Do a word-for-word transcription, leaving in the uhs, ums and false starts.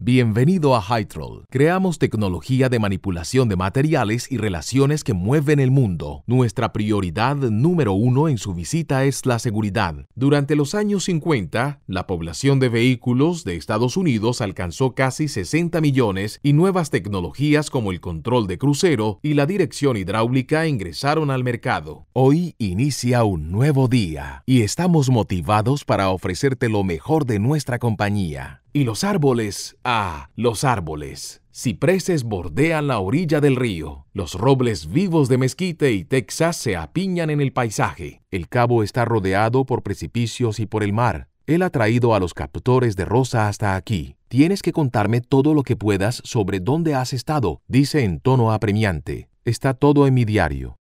Bienvenido a Hytrol. Creamos tecnología de manipulación de materiales y relaciones que mueven el mundo. Nuestra prioridad número uno en su visita es la seguridad. Durante los años cincuenta, la población de vehículos de Estados Unidos alcanzó casi sesenta millones y nuevas tecnologías como el control de crucero y la dirección hidráulica ingresaron al mercado. Hoy inicia un nuevo día y estamos motivados para ofrecerte lo mejor de nuestra compañía. Y los árboles, ah, los árboles. Cipreses bordean la orilla del río. Los robles vivos de Mesquite y Texas se apiñan en el paisaje. El cabo está rodeado por precipicios y por el mar. Él ha traído a los captores de rosa hasta aquí. Tienes que contarme todo lo que puedas sobre dónde has estado, dice en tono apremiante. Está todo en mi diario.